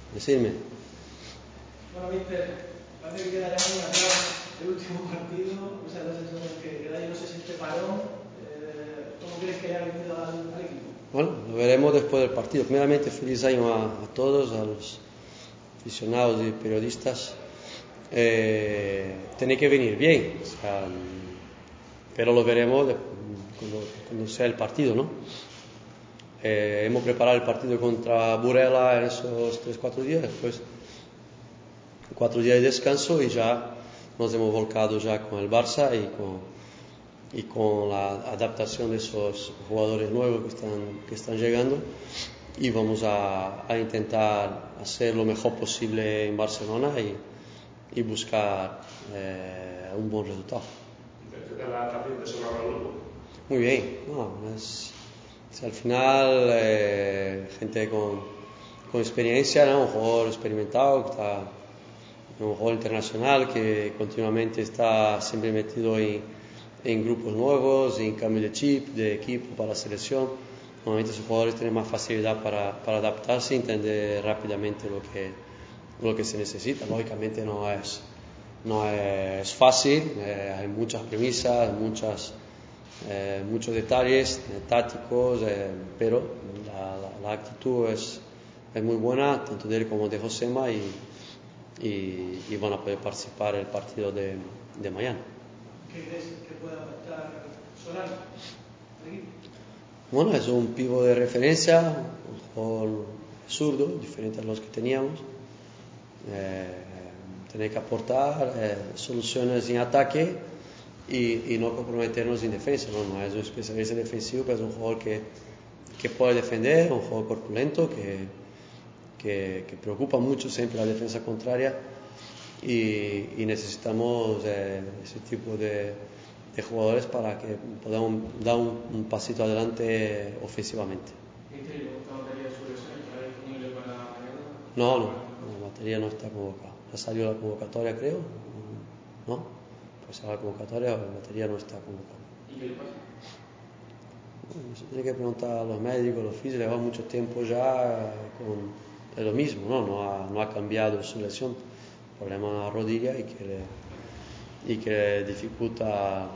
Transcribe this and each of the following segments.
Decidme. Bueno, Mister, parece que quedará muy atrás el último partido, o sea, la sensación es que quedáis, no sé si este parón, ¿cómo crees que haya venido al equipo? Bueno, lo veremos después del partido. Primeramente, feliz año a todos, a los aficionados y periodistas. Tiene que venir bien, o sea, pero lo veremos cuando sea el partido, ¿no? Hemos preparado el partido contra Burela en esos 3-4 días, después 4 días de descanso y ya nos hemos volcado ya con el Barça y con la adaptación de esos jugadores nuevos que están llegando, y vamos a intentar hacer lo mejor posible en Barcelona y buscar un buen resultado. Muy bien, no, es al final gente con experiencia, ¿no? Un jugador experimentado, un jugador internacional que continuamente está siempre metido en grupos nuevos, en cambio de chip, de equipo para la selección. Normalmente esos jugadores tienen más facilidad para adaptarse y entender rápidamente lo que se necesita. Lógicamente no es fácil, hay muchas premisas, muchos detalles tácticos, pero la actitud es muy buena, tanto de él como de Josema, y van a poder participar en el partido de mañana. ¿Qué crees que puede aportar Solano al equipo? Bueno, es un pívot de referencia, un jugador zurdo, diferente a los que teníamos. Tiene que aportar soluciones en ataque y no comprometernos en defensa. No es un especialista defensivo, pero es un jugador que puede defender, un jugador corpulento que preocupa mucho siempre la defensa contraria, y necesitamos ese tipo de jugadores para que podamos dar un pasito adelante ofensivamente. No, la batería no está convocada. Ya salió la convocatoria, creo. ¿No? Pues a la convocatoria la batería no está convocada. ¿Y qué le pasa? Bueno, se tiene que preguntar a los médicos, los físicos. Lleva mucho tiempo ya con lo mismo, ¿no? No ha cambiado su lesión. Problema en la rodilla y que dificulta,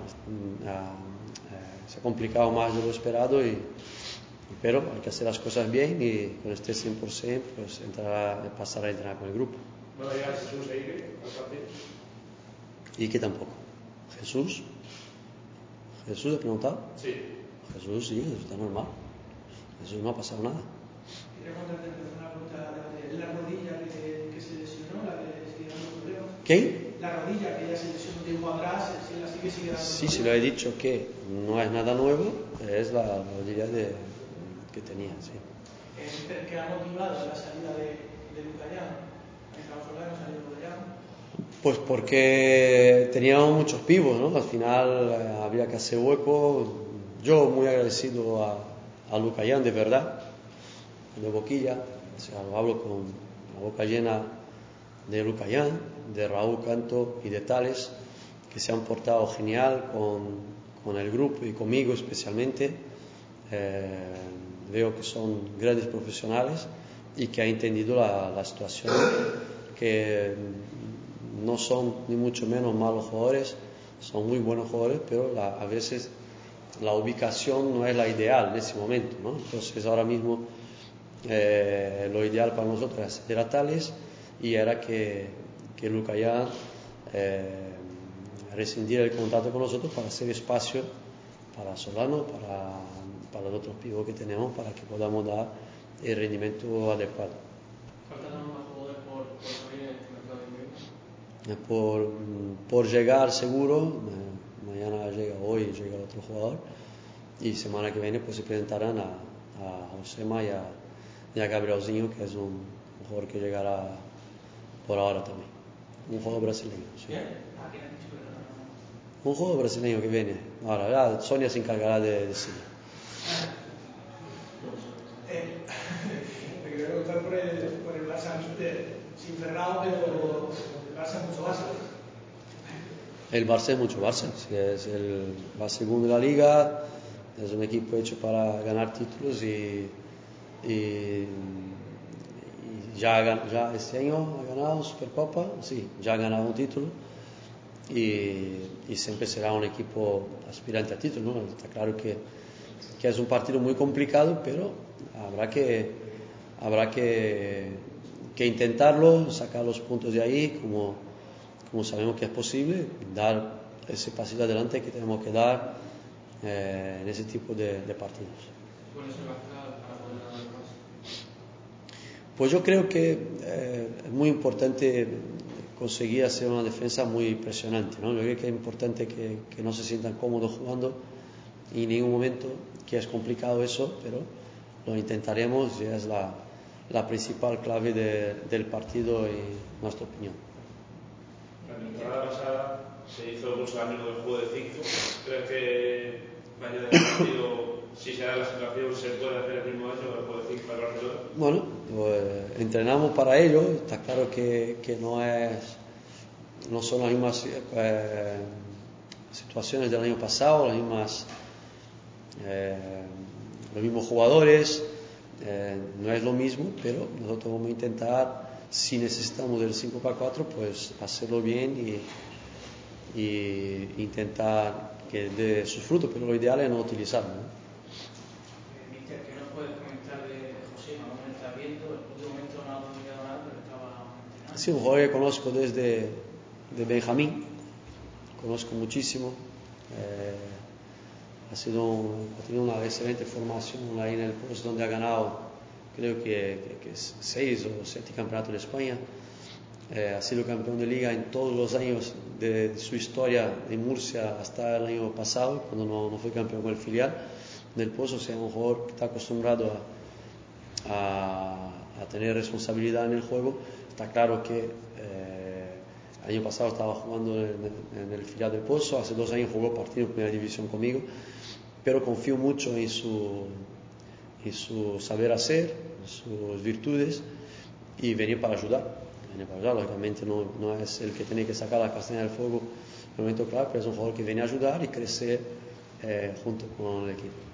se ha complicado más de lo esperado, pero hay que hacer las cosas bien, y con este 100% pues pasará a entrenar con el grupo. ¿No va a llegar Jesús e Ike al partido? Ike tampoco. ¿Jesús ha preguntado? Sí. Jesús sí, está normal. Jesús no ha pasado nada. Quería contarte una pregunta de la rodilla que se lesionó, la que sigue dando problemas. ¿Qué? La rodilla que ya se lesionó tiempo atrás, si la sigue dando problemas. Sí, se lo he dicho que no es nada nuevo, es la rodilla que tenía, sí. ¿Qué ha motivado la salida de Lucayán? ¿Estamos hablando de salir de Lucayán? Pues porque teníamos muchos pibos, ¿no? Al final había que hacer hueco. Yo muy agradecido a Lucayán, de verdad, de boquilla. O sea, lo hablo con la boca llena de Lucayán, de Raúl Canto y de Tales, que se han portado genial con el grupo y conmigo especialmente. Veo que son grandes profesionales y que han entendido la situación, que no son ni mucho menos malos jugadores, son muy buenos jugadores, pero a veces la ubicación no es la ideal en ese momento, ¿no? Entonces ahora mismo lo ideal para nosotros era acceder a Tales, y era que Lucayán rescindiera el contrato con nosotros para hacer espacio para Solano, para los otros pibos que tenemos, para que podamos dar el rendimiento adecuado. ¿Faltan más jugadores por salir en este mercado de invierno? Por llegar seguro, mañana hoy llega otro jugador, y semana que viene pues se presentarán a Josema y a Gabrielzinho, que es un jugador que llegará por ahora también, un jugador brasileño, sí. Un jugador brasileño que viene ahora, ya Sonia se encargará de decirlo. Me quería preguntar por el Barça, sin Ferrao, pero el Barça es mucho Barça. El Barça es mucho Barça, va segundo de la liga, es un equipo hecho para ganar títulos, y ya este año ha ganado Supercopa, sí, ya ha ganado un título y siempre será un equipo aspirante a título, ¿no? Está claro que es un partido muy complicado, pero habrá que intentarlo, sacar los puntos de ahí como sabemos que es posible, dar ese pasito adelante que tenemos que dar en ese tipo de partidos. ¿Cuál es la clave para poder dar el paso? Pues yo creo que es muy importante conseguir hacer una defensa muy impresionante, ¿no? Yo creo que es importante que no se sientan cómodos jugando en ningún momento, que es complicado eso, pero lo intentaremos y es la principal clave del partido en nuestra opinión. La temporada pasada se hizo mucho daño del juego de 5. ¿Crees que mañana el partido, si se da la situación, se puede hacer el mismo daño del juego de 5 al Barcelona? Bueno, entrenamos para ello. Está claro que no son las mismas situaciones del año pasado, los mismos jugadores, no es lo mismo, pero nosotros vamos a intentar, si necesitamos del 5-4, pues hacerlo bien y intentar que dé sus frutos, pero lo ideal es no utilizarlo, ¿no? Mister, ¿qué nos puedes comentar de José? ¿Cómo lo estás viendo? En el último momento no ha dominado nada, pero estaba entrenando. Sí, un jugador que conozco desde Benjamín, conozco muchísimo, ha tenido una excelente formación ahí en el Pozo, donde ha ganado creo que 6 o 7 campeonatos de España, ha sido campeón de liga en todos los años de su historia en Murcia hasta el año pasado, cuando no fue campeón con el filial del Pozo. O sea, un jugador que está acostumbrado a tener responsabilidad en el juego. Está claro que el año pasado estaba jugando en el filial del Pozo, hace 2 años jugó partido en primera división conmigo, pero confío mucho en su saber hacer, en sus virtudes, y venir para ayudar. Lógicamente no es el que tiene que sacar la castaña del fuego en el momento clave, pero es un jugador que viene a ayudar y crecer junto con el equipo.